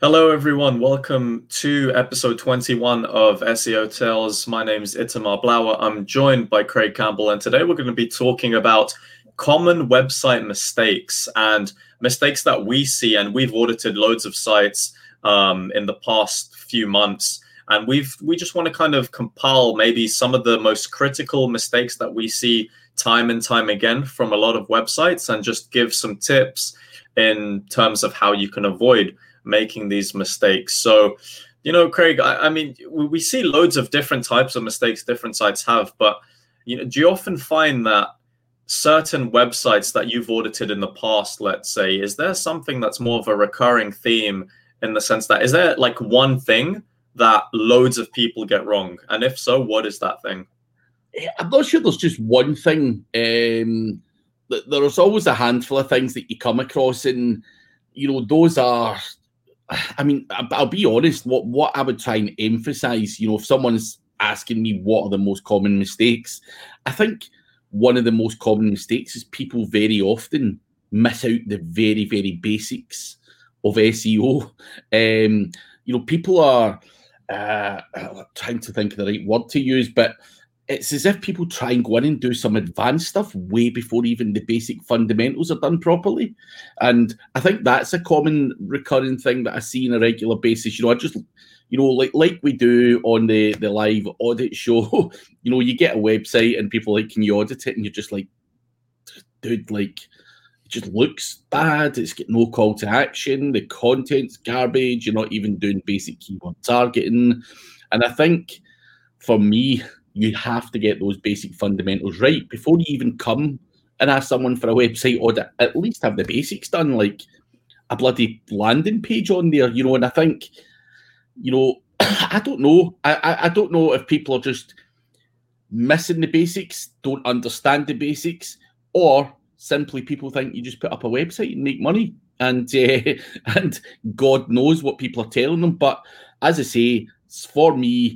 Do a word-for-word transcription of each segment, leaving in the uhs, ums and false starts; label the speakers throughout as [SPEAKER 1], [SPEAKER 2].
[SPEAKER 1] Hello, everyone. Welcome to episode twenty-one of S E O Tales. My name is Itamar Blauer. I'm joined by Craig Campbell, and today we're going to be talking about common website mistakes and mistakes that we see. And we've audited loads of sites um, in the past few months, and we've we just want to kind of compile maybe some of the most critical mistakes that we see time and time again from a lot of websites, and just give some tips in terms of how you can avoid making these mistakes. So, you know, Craig, I, I mean, we, we see loads of different types of mistakes different sites have, but, you know, do you often find that certain websites that you've audited in the past, let's say, is there something that's more of a recurring theme in the sense that, is there like one thing that loads of people get wrong? And if so, what is that thing?
[SPEAKER 2] I'm not sure there's just one thing. Um, there's always a handful of things that you come across, and, you know, those are, I mean, I'll be honest, what, what I would try and emphasize, you know, if someone's asking me what are the most common mistakes, I think one of the most common mistakes is people very often miss out the very, very basics of S E O. Um, you know, people are, uh, I'm trying to think of the right word to use, but it's as if people try and go in and do some advanced stuff way before even the basic fundamentals are done properly. And I think that's a common recurring thing that I see on a regular basis. You know, I just, you know, like like we do on the, the live audit show, you know, you get a website and people are like, can you audit it? And you're just like, dude, like, it just looks bad. It's got no call to action. The content's garbage. You're not even doing basic keyword targeting. And I think for me, you have to get those basic fundamentals right before you even come and ask someone for a website audit. At least have the basics done, like a bloody landing page on there, you know. And I think, you know, I don't know. I, I don't know if people are just missing the basics, don't understand the basics, or simply people think you just put up a website and make money. And uh, and God knows what people are telling them. But as I say, for me,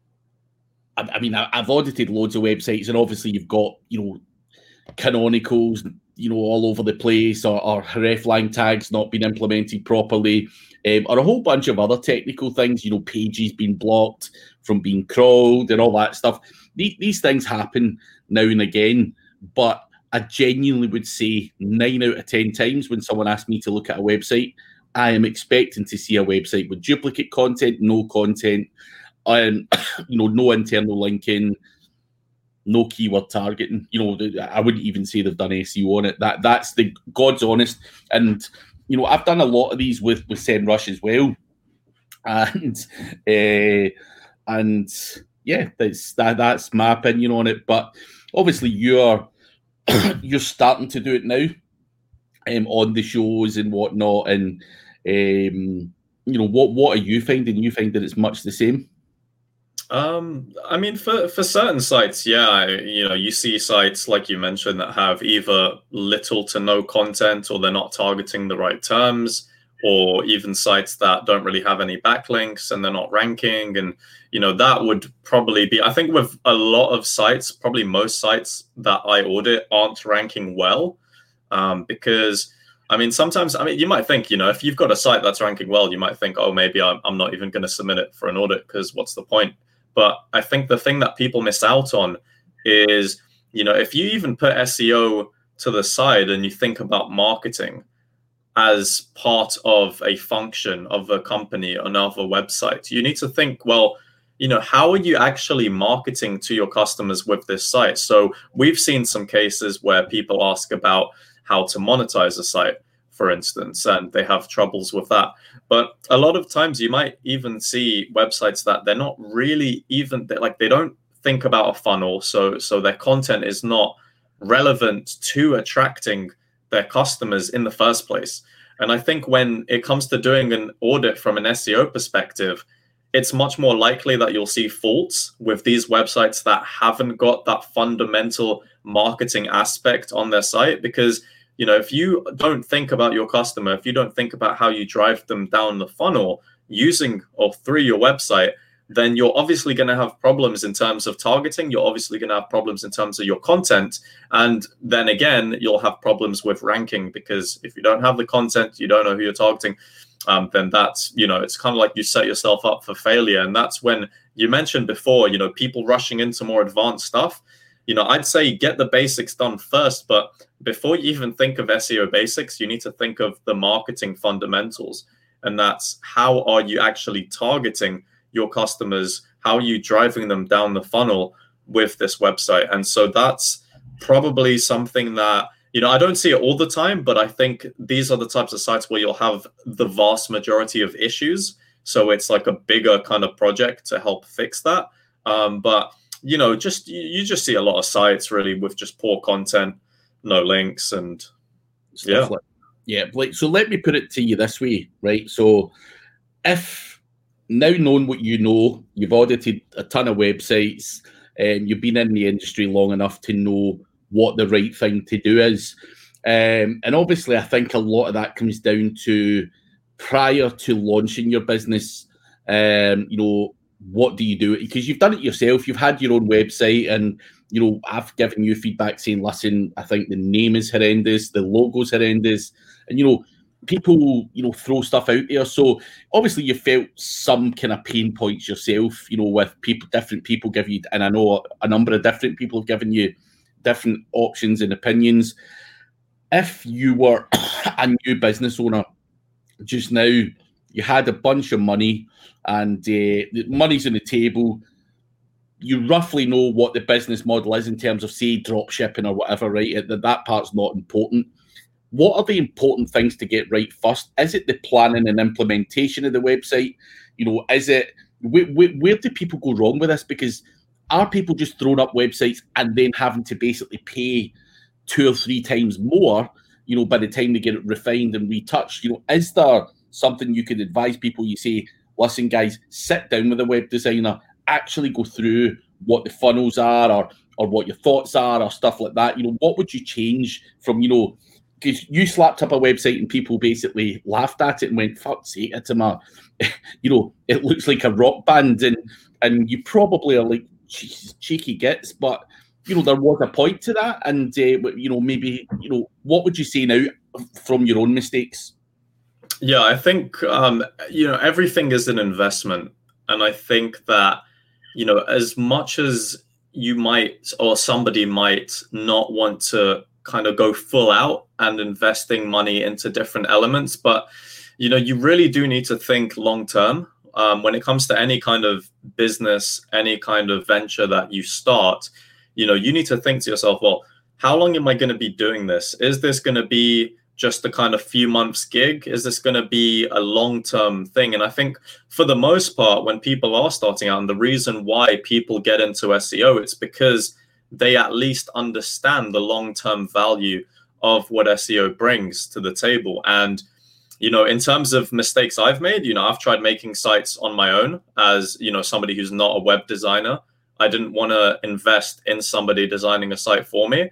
[SPEAKER 2] I mean, I've audited loads of websites, and obviously you've got, you know, canonicals, you know, all over the place, or, or hreflang tags not being implemented properly, um, or a whole bunch of other technical things, you know, pages being blocked from being crawled and all that stuff. These, these things happen now and again, but I genuinely would say nine out of ten times when someone asks me to look at a website, I am expecting to see a website with duplicate content, no content, and, you know, no internal linking, no keyword targeting. You know, I wouldn't even say they've done S E O on it. That that's the God's honest. And, you know, I've done a lot of these with with SEMrush as well, and uh, and yeah, that's that that's my opinion on it. But obviously, you're you're starting to do it now, um, on the shows and whatnot. And um, you know, what what are you finding? You find that it's much the same?
[SPEAKER 1] Um, I mean, for, for certain sites, yeah, you know, you see sites like you mentioned that have either little to no content, or they're not targeting the right terms, or even sites that don't really have any backlinks and they're not ranking. And, you know, that would probably be, I think with a lot of sites, probably most sites that I audit aren't ranking well, um, because I mean, sometimes, I mean, you might think, you know, if you've got a site that's ranking well, you might think, oh, maybe I'm, I'm not even going to submit it for an audit because what's the point? But I think the thing that people miss out on is, you know, if you even put S E O to the side and you think about marketing as part of a function of a company or of a website, you need to think, well, you know, how are you actually marketing to your customers with this site? So we've seen some cases where people ask about how to monetize a site, for instance, and they have troubles with that. But a lot of times you might even see websites that they're not really even, like they don't think about a funnel. So, so their content is not relevant to attracting their customers in the first place. And I think when it comes to doing an audit from an S E O perspective, it's much more likely that you'll see faults with these websites that haven't got that fundamental marketing aspect on their site. Because, you know, if you don't think about your customer, if you don't think about how you drive them down the funnel using or through your website, then you're obviously going to have problems in terms of targeting. You're obviously going to have problems in terms of your content. And then again, you'll have problems with ranking, because if you don't have the content, you don't know who you're targeting. um, then that's, you know, it's kind of like you set yourself up for failure. And that's when you mentioned before, you know, people rushing into more advanced stuff. You know, I'd say get the basics done first, but before you even think of S E O basics, you need to think of the marketing fundamentals. And that's how are you actually targeting your customers? How are you driving them down the funnel with this website? And so that's probably something that, you know, I don't see it all the time, but I think these are the types of sites where you'll have the vast majority of issues. So it's like a bigger kind of project to help fix that. Um, but you know, just you just see a lot of sites really with just poor content, no links, and
[SPEAKER 2] Stuff
[SPEAKER 1] yeah,
[SPEAKER 2] like, yeah. Like, so let me put it to you this way, right? So, if now knowing what you know, you've audited a ton of websites, and you've been in the industry long enough to know what the right thing to do is, um, and obviously, I think a lot of that comes down to prior to launching your business, um, you know. What do you do? Because you've done it yourself. You've had your own website, and you know I've given you feedback saying, "Listen, I think the name is horrendous, the logo's horrendous," and you know people, you know, throw stuff out there. So obviously, you felt some kind of pain points yourself. You know, with people, different people give you, and I know a number of different people have given you different options and opinions. If you were a new business owner just now, you had a bunch of money, and uh, the money's on the table. You roughly know what the business model is in terms of, say, drop shipping or whatever, right? That that part's not important. What are the important things to get right first? Is it the planning and implementation of the website? You know, is it where, where, where do people go wrong with this? Because are people just throwing up websites and then having to basically pay two or three times more, you know, by the time they get it refined and retouched? You know, is there something you could advise people? You say, listen, guys, sit down with a web designer, actually go through what the funnels are, or or what your thoughts are, or stuff like that. You know, what would you change from, you know, because you slapped up a website and people basically laughed at it and went, fuck's sake, it's a, you know, it looks like a rock band, and and you probably are like, cheeky gits, but you know, there was a point to that, and uh, you know, maybe, you know, what would you say now from your own mistakes?
[SPEAKER 1] Yeah, I think, um, you know, everything is an investment. And I think that, you know, as much as you might, or somebody might not want to kind of go full out and investing money into different elements, but, you know, you really do need to think long term. Um, when it comes to any kind of business, any kind of venture that you start, you know, you need to think to yourself, well, how long am I going to be doing this? Is this going to be just a kind of few months gig? Is this going to be a long-term thing? And I think for the most part, when people are starting out, and the reason why people get into S E O, it's because they at least understand the long-term value of what S E O brings to the table. And, you know, in terms of mistakes I've made, you know, I've tried making sites on my own as, you know, somebody who's not a web designer. I didn't want to invest in somebody designing a site for me.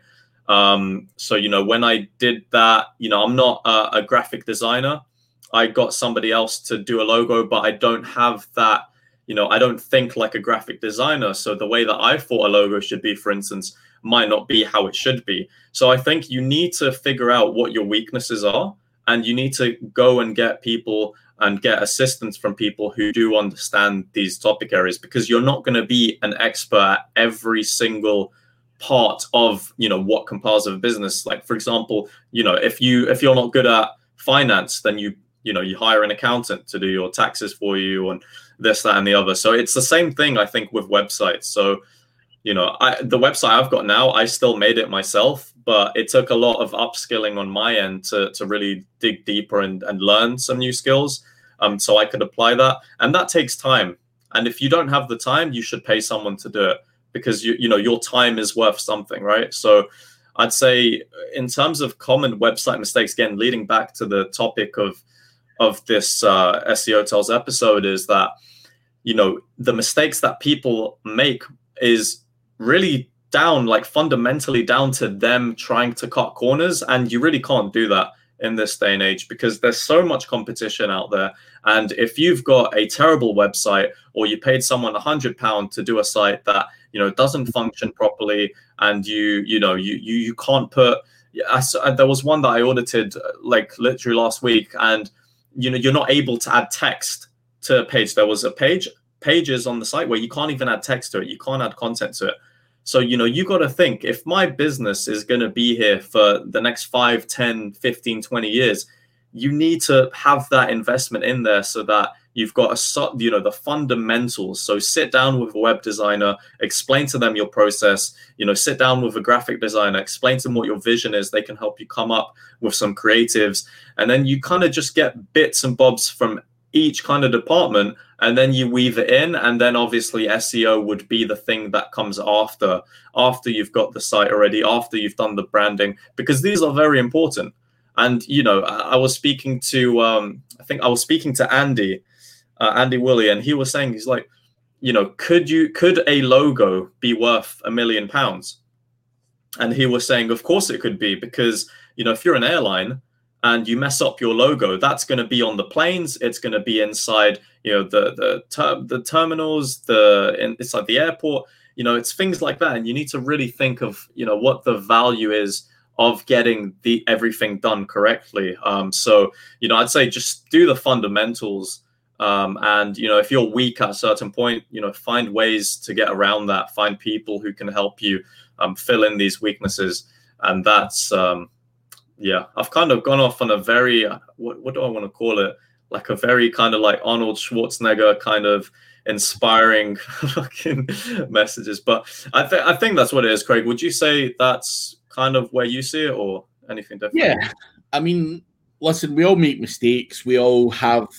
[SPEAKER 1] Um, so, you know, when I did that, you know, I'm not a, a graphic designer. I got somebody else to do a logo, but I don't have that, you know, I don't think like a graphic designer. So the way that I thought a logo should be, for instance, might not be how it should be. So I think you need to figure out what your weaknesses are, and you need to go and get people and get assistance from people who do understand these topic areas, because you're not going to be an expert at every single part of, you know, what compiles of a business. Like, for example, you know, if you if you're not good at finance, then you you know you hire an accountant to do your taxes for you, and this, that, and the other. So it's the same thing, I think, with websites. So, you know, I, the website I've got now, I still made it myself, but it took a lot of upskilling on my end to to really dig deeper and, and learn some new skills, um, so I could apply that. And that takes time. And if you don't have the time, you should pay someone to do it, because you you know your time is worth something, right? So I'd say in terms of common website mistakes, again, leading back to the topic of of this uh, S E O Tells episode, is that, you know, the mistakes that people make is really down, like fundamentally down to them trying to cut corners. And you really can't do that in this day and age, because there's so much competition out there. And if you've got a terrible website, or you paid someone a hundred pounds to do a site that, you know, doesn't function properly, and you, you know, you, you, you can't put, I, there was one that I audited like literally last week, and you know, you're not able to add text to a page. There was a page, pages on the site where you can't even add text to it. You can't add content to it. So, you know, you got to think, if my business is going to be here for the next five, ten, fifteen, twenty years, you need to have that investment in there so that you've got a, you know, the fundamentals. So sit down with a web designer, explain to them your process, you know, sit down with a graphic designer, explain to them what your vision is. They can help you come up with some creatives. And then you kind of just get bits and bobs from each kind of department, and then you weave it in. And then obviously S E O would be the thing that comes after, after you've got the site already, after you've done the branding, because these are very important. And, you know, I, I was speaking to, um, I think I was speaking to Andy, uh, Andy Woolley, and he was saying, he's like, you know, could you, could a logo be worth a million pounds? And he was saying, of course it could be, because, you know, if you're an airline and you mess up your logo, that's going to be on the planes. It's going to be inside, you know, the the ter- the terminals, the in, inside the airport. You know, it's things like that, and you need to really think of, you know, what the value is of getting the everything done correctly. Um, so, you know, I'd say just do the fundamentals, um, and you know, if you're weak at a certain point, you know, find ways to get around that. Find people who can help you um, fill in these weaknesses, and that's. Um, Yeah, I've kind of gone off on a very, what, what do I want to call it? Like a very kind of like Arnold Schwarzenegger kind of inspiring fucking messages. But I, th- I think that's what it is, Craig. Would you say that's kind of where you see it, or anything different?
[SPEAKER 2] Yeah, I mean, listen, we all make mistakes. We all have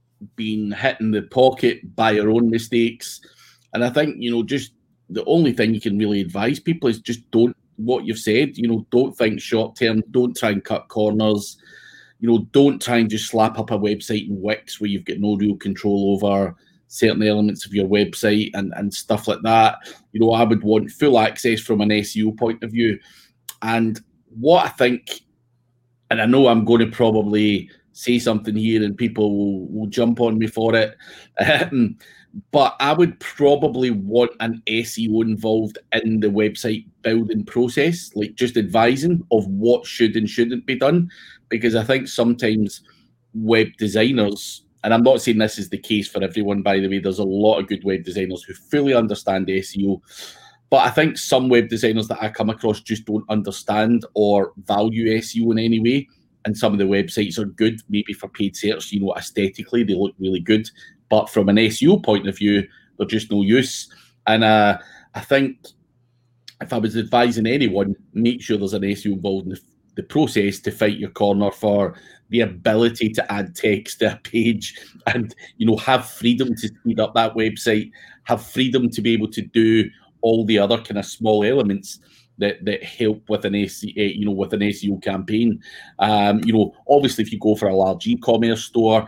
[SPEAKER 2] been hit in the pocket by our own mistakes. And I think, you know, just the only thing you can really advise people is just don't, what you've said, you know, don't think short term, don't try and cut corners, you know, don't try and just slap up a website in Wix where you've got no real control over certain elements of your website and, and stuff like that. You know, I would want full access from an S E O point of view. And what I think, and I know I'm going to probably say something here and people will, will jump on me for it, um, but I would probably want an S E O involved in the website building process, like just advising of what should and shouldn't be done. Because I think sometimes web designers, and I'm not saying this is the case for everyone, by the way, there's a lot of good web designers who fully understand S E O. But I think some web designers that I come across just don't understand or value S E O in any way. And some of the websites are good, maybe for paid search, you know, aesthetically, they look really good. But from an S E O point of view, they're just no use. And uh, I think if I was advising anyone, make sure there's an S E O involved in the, the process to fight your corner for the ability to add text to a page and, you know, have freedom to speed up that website, have freedom to be able to do all the other kind of small elements that that help with an S E O, you know, with an S E O campaign. Um, you know, obviously, if you go for a large e-commerce store,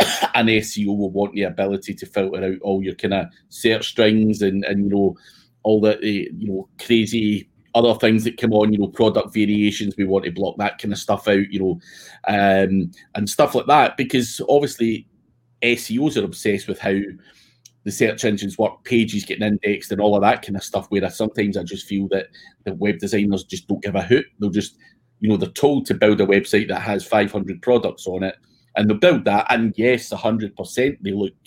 [SPEAKER 2] an S E O will want the ability to filter out all your kind of search strings and and you know all the you know crazy other things that come on. You know, product variations. We want to block that kind of stuff out. You know, um, and stuff like that, because obviously S E Os are obsessed with how the search engines work, pages getting indexed and all of that kind of stuff, where I, sometimes I just feel that the web designers just don't give a hoot. They'll just, you know, they're told to build a website that has five hundred products on it, and they'll build that, and yes, one hundred percent they look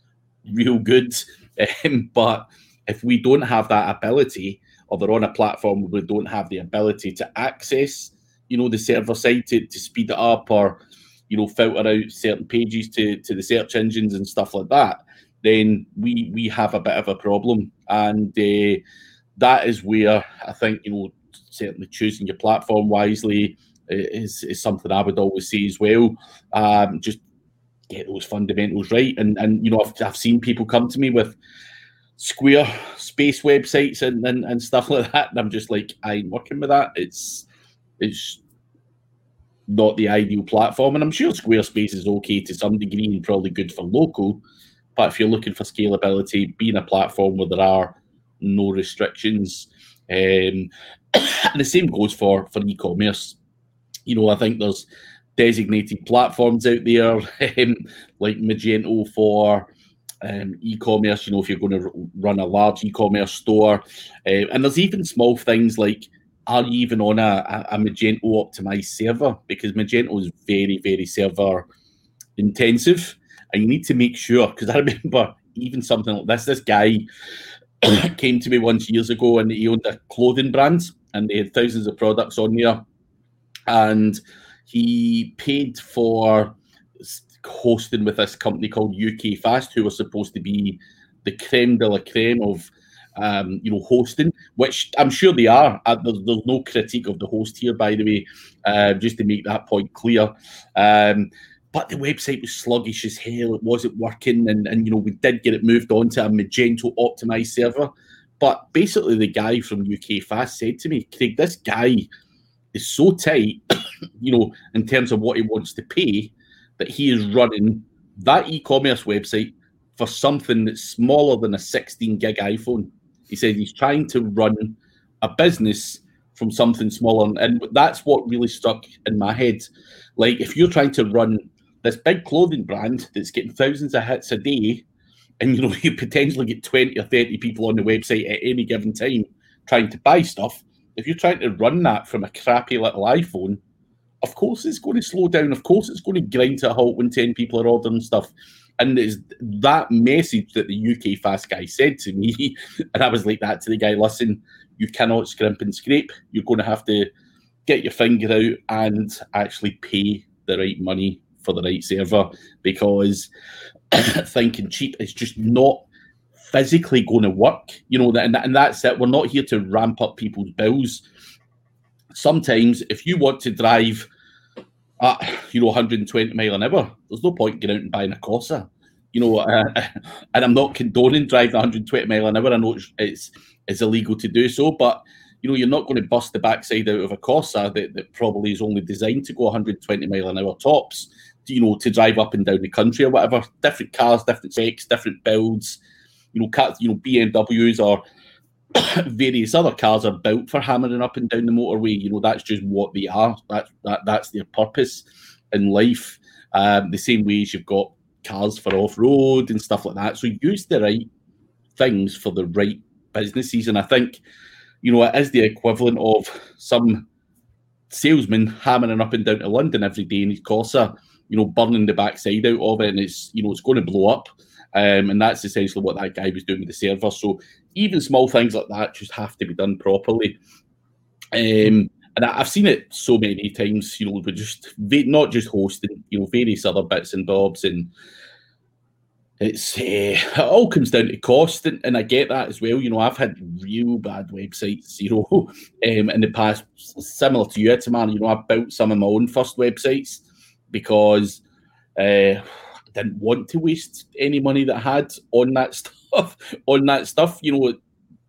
[SPEAKER 2] real good. Um, but if we don't have that ability, or they're on a platform where we don't have the ability to access, you know, the server side to, to speed it up, or, you know, filter out certain pages to, to the search engines and stuff like that, then we we have a bit of a problem. And uh, that is where I think, you know, certainly choosing your platform wisely is, is something I would always say as well. Um, just get those fundamentals right. And, and you know, I've, I've seen people come to me with Square space websites and, and, and stuff like that. And I'm just like, I'm working with that. It's it's not the ideal platform. And I'm sure Squarespace is okay to some degree and probably good for local. But if you're looking for scalability, being a platform where there are no restrictions, um, and the same goes for, for e-commerce. You know, I think there's designated platforms out there, um, like Magento for um, e-commerce, you know, if you're going to run a large e-commerce store. Uh, and there's even small things like, are you even on a, a Magento optimized server? Because Magento is very, very server intensive, and you need to make sure, because I remember even something like this, this guy came to me once years ago, and he owned a clothing brand, and they had thousands of products on there, and he paid for hosting with this company called U K Fast, who were supposed to be the creme de la creme of um, you know, hosting, which I'm sure they are. Uh, there's, there's no critique of the host here, by the way, uh, just to make that point clear. Um, but the website was sluggish as hell. It wasn't working, and, and you know, we did get it moved on to a Magento optimized server. But basically, the guy from U K Fast said to me, Craig, this guy is so tight, you know, in terms of what he wants to pay, that he is running that e-commerce website for something that's smaller than a sixteen gig iPhone. He said he's trying to run a business from something smaller. And that's what really stuck in my head. Like, if you're trying to run this big clothing brand that's getting thousands of hits a day, and, you know, you potentially get twenty or thirty people on the website at any given time trying to buy stuff, if you're trying to run that from a crappy little iPhone, of course it's going to slow down. Of course it's going to grind to a halt when ten people are ordering stuff. And it's that message that the U K Fast guy said to me, and I was like that to the guy, listen, you cannot scrimp and scrape. You're going to have to get your finger out and actually pay the right money for the right server, because thinking cheap is just not physically going to work. You know, and, and that's it. We're not here to ramp up people's bills. Sometimes if you want to drive at, you know, one hundred twenty mile an hour, there's no point getting out and buying a Corsa. You know, uh, and I'm not condoning driving one hundred twenty mile an hour. I know it's, it's it's illegal to do so, but you know, you're not going to bust the backside out of a Corsa that, that probably is only designed to go one hundred twenty mile an hour tops, you know, to drive up and down the country or whatever. Different cars, different specs, different builds. You know, cars, you know, B M Ws or various other cars are built for hammering up and down the motorway. You know, that's just what they are. That, that that's their purpose in life. Um, the same way as you've got cars for off-road and stuff like that. So use the right things for the right businesses. And I think, you know, it is the equivalent of some salesman hammering up and down to London every day in his Corsa, you know, burning the backside out of it, and it's, you know, it's going to blow up. Um, and that's essentially what that guy was doing with the server. So even small things like that just have to be done properly. Um, and I, I've seen it so many times, you know, but just not just hosting, you know, various other bits and bobs. And it's uh, it all comes down to cost. And, and I get that as well. You know, I've had real bad websites, you know, um, in the past, similar to you, Itaman. You know, I built some of my own first websites because uh, didn't want to waste any money that I had on that stuff. on that stuff, you know,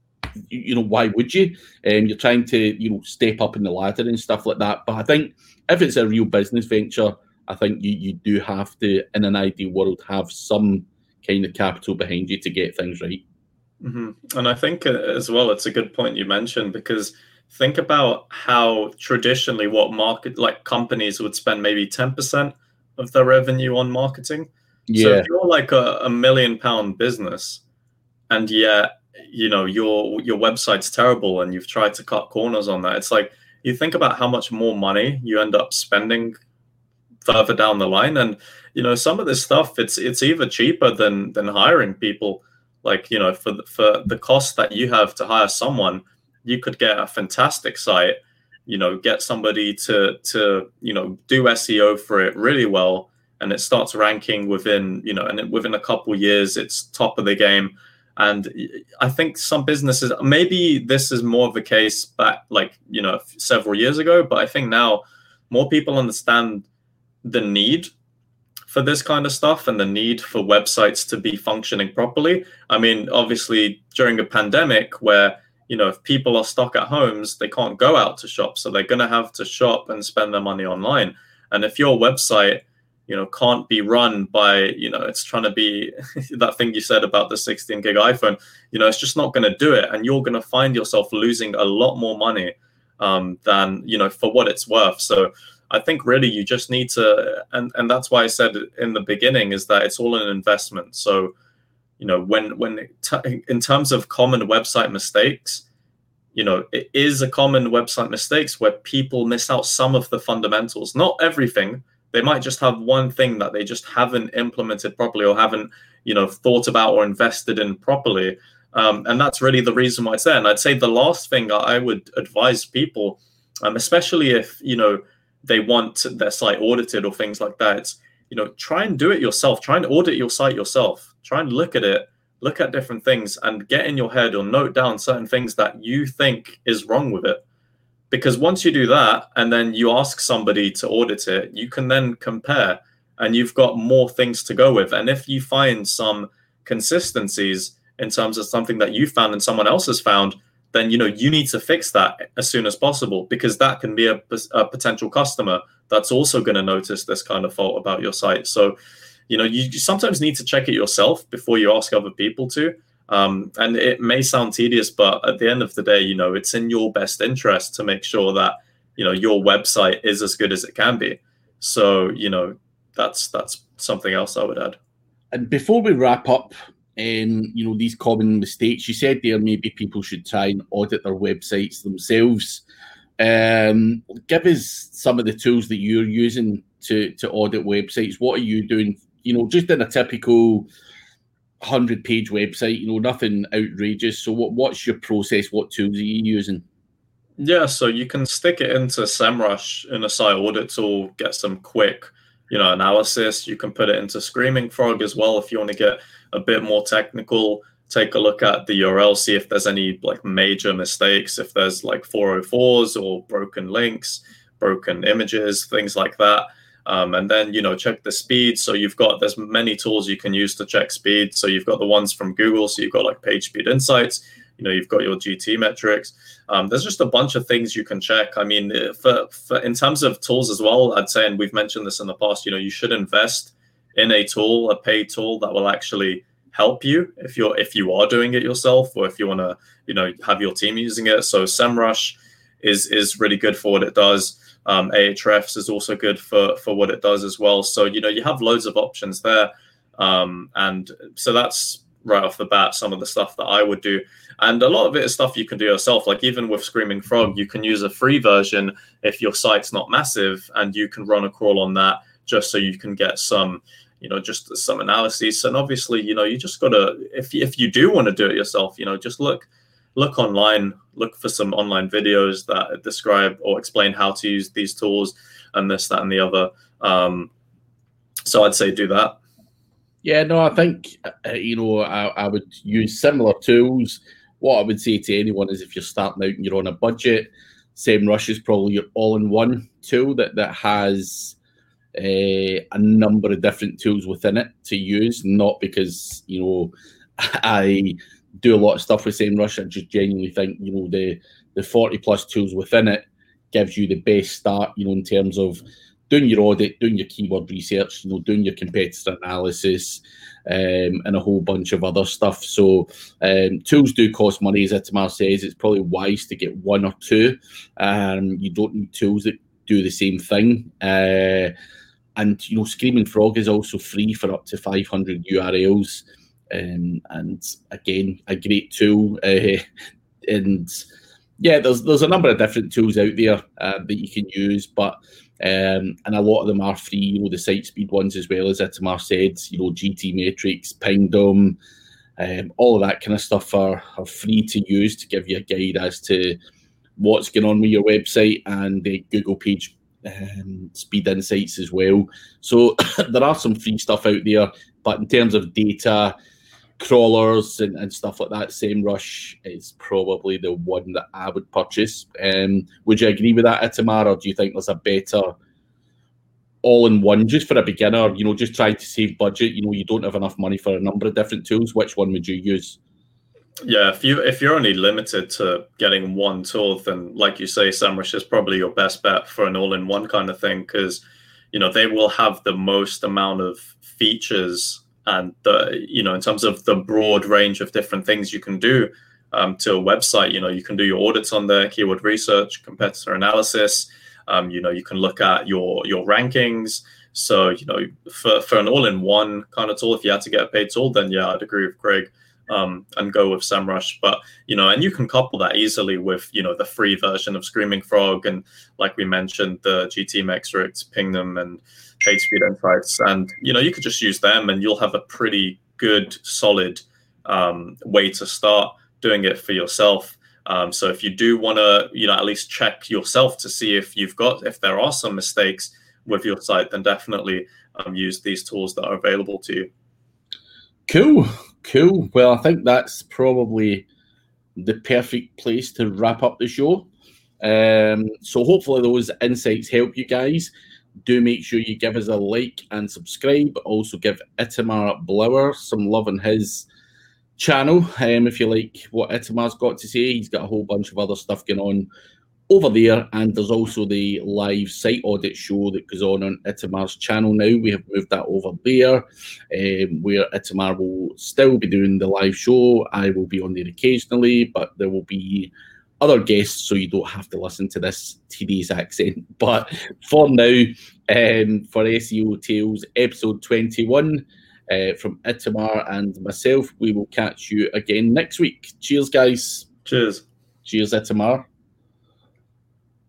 [SPEAKER 2] you know, why would you? Um, you're trying to, you know, step up in the ladder and stuff like that. But I think if it's a real business venture, I think you you do have to, in an ideal world, have some kind of capital behind you to get things right.
[SPEAKER 1] Mm-hmm. And I think uh, as well, it's a good point you mentioned, because think about how traditionally what market like companies would spend maybe ten percent of their revenue on marketing. Yeah. So if you're like a, a million pound business and yet, you know, your your website's terrible and you've tried to cut corners on that, it's like you think about how much more money you end up spending further down the line. And, you know, some of this stuff, it's it's either cheaper than than hiring people. Like, you know, for the, for the cost that you have to hire someone, you could get a fantastic site, you know, get somebody to, to you know, do S E O for it really well, and it starts ranking within, you know, and within a couple of years, it's top of the game. And I think some businesses, maybe this is more of a case back, like, you know, several years ago, but I think now more people understand the need for this kind of stuff and the need for websites to be functioning properly. I mean, obviously during a pandemic where, you know, if people are stuck at homes, they can't go out to shop. So they're going to have to shop and spend their money online. And if your website, you know, can't be run by, you know, it's trying to be that thing you said about the sixteen gig iPhone, you know, it's just not going to do it. And you're going to find yourself losing a lot more money um, than, you know, for what it's worth. So I think really you just need to, and, and that's why I said in the beginning is that it's all an investment. So, you know, when, when t- in terms of common website mistakes, you know, it is a common website mistakes where people miss out some of the fundamentals, not everything, They might just have one thing that they just haven't implemented properly or haven't, you know, thought about or invested in properly. Um, and that's really the reason why it's there. And I'd say the last thing I would advise people, um, especially if, you know, they want their site audited or things like that, it's, you know, try and do it yourself. Try and audit your site yourself. Try and look at it, look at different things and get in your head or note down certain things that you think is wrong with it. Because once you do that and then you ask somebody to audit it, you can then compare and you've got more things to go with. And if you find some consistencies in terms of something that you found and someone else has found, then, you know, you need to fix that as soon as possible, because that can be a, a potential customer that's also going to notice this kind of fault about your site. So, you know, you, you sometimes need to check it yourself before you ask other people to. Um, and it may sound tedious, but at the end of the day, you know, it's in your best interest to make sure that, you know, your website is as good as it can be. So, you know, that's that's something else I would add.
[SPEAKER 2] And before we wrap up, um, you know, these common mistakes, you said there maybe people should try and audit their websites themselves. Um, give us some of the tools that you're using to, to audit websites. What are you doing, you know, just in a typical hundred-page website, you know, nothing outrageous. So what, what's your process? What tools are you using?
[SPEAKER 1] Yeah, so you can stick it into SEMrush in a site audit tool, get some quick, you know, analysis. You can put it into Screaming Frog as well if you want to get a bit more technical. Take a look at the U R L, see if there's any like major mistakes, if there's like four oh fours or broken links, broken images, things like that. Um, and then, you know, check the speed. So you've got, there's many tools you can use to check speed. So you've got the ones from Google. So you've got like Page Speed Insights, you know, you've got your G T metrics. Um, there's just a bunch of things you can check. I mean, for, for in terms of tools as well, I'd say, and we've mentioned this in the past, you know, you should invest in a tool, a paid tool that will actually help you if you're, if you are doing it yourself, or if you want to, you know, have your team using it. So SEMrush is, is really good for what it does. Um, Ahrefs is also good for, for what it does as well. So, you know, you have loads of options there. Um, and so that's right off the bat, some of the stuff that I would do. And a lot of it is stuff you can do yourself. Like even with Screaming Frog, you can use a free version if your site's not massive, and you can run a crawl on that just so you can get some, you know, just some analyses. And obviously, you know, you just got to, if, if you do want to do it yourself, you know, just look, look online, look for some online videos that describe or explain how to use these tools and this, that, and the other. Um, so I'd say do that.
[SPEAKER 2] Yeah, no, I think, uh, you know, I, I would use similar tools. What I would say to anyone is if you're starting out and you're on a budget, SEMrush is probably your all-in-one tool that, that has uh, a number of different tools within it to use, not because, you know, I do a lot of stuff with SEMrush. I just genuinely think, you know, the the forty plus tools within it gives you the best start, you know, in terms of doing your audit, doing your keyword research, you know, doing your competitor analysis, um, and a whole bunch of other stuff. So um, tools do cost money, as Itamar says. It's probably wise to get one or two. Um, you don't need tools that do the same thing. Uh, and, you know, Screaming Frog is also free for up to five hundred U R Ls. Um, and again, a great tool. Uh, and yeah, there's there's a number of different tools out there uh, that you can use, but um, and a lot of them are free. You know, the site speed ones as well, as Itamar said. You know, G T Matrix, Pingdom, um, all of that kind of stuff are, are free to use to give you a guide as to what's going on with your website, and the Google Page um, Speed Insights as well. So there are some free stuff out there, but in terms of data, crawlers and, and stuff like that, SEMrush is probably the one that I would purchase. Um, would you agree with that, Itamar, or do you think there's a better all-in-one just for a beginner, you know, just trying to save budget, you know, you don't have enough money for a number of different tools? Which one would you use?
[SPEAKER 1] Yeah, if you if you're only limited to getting one tool, then like you say, SEMrush is probably your best bet for an all-in-one kind of thing, because, you know, they will have the most amount of features and the, you know, in terms of the broad range of different things you can do um, to a website. You know, you can do your audits on there, keyword research, competitor analysis. Um, you know, you can look at your your rankings. So, you know, for, for an all-in-one kind of tool, if you had to get a paid tool, then yeah, I'd agree with Craig. um, and go with SEMrush. But, you know, and you can couple that easily with, you know, the free version of Screaming Frog. And like we mentioned, the G T Metrics, Pingdom, and HateSpeed Insights. And, you know, you could just use them and you'll have a pretty good, solid um, way to start doing it for yourself. Um, so if you do want to, you know, at least check yourself to see if you've got, if there are some mistakes with your site, then definitely um, use these tools that are available to you.
[SPEAKER 2] Cool, cool. Well, I think that's probably the perfect place to wrap up the show. Um, so hopefully those insights help you guys. Do make sure you give us a like and subscribe. Also give Itamar Blower some love on his channel. Um, if you like what Itamar's got to say, he's got a whole bunch of other stuff going on over there. And there's also the live site audit show that goes on on Itamar's channel now. We have moved that over there, um, where Itamar will still be doing the live show. I will be on there occasionally, but there will be other guests, so you don't have to listen to this tedious accent. But for now, um, for S E O Tales episode twenty-one, uh, from Itamar and myself, we will catch you again next week. Cheers, guys.
[SPEAKER 1] Cheers.
[SPEAKER 2] Cheers, Itamar.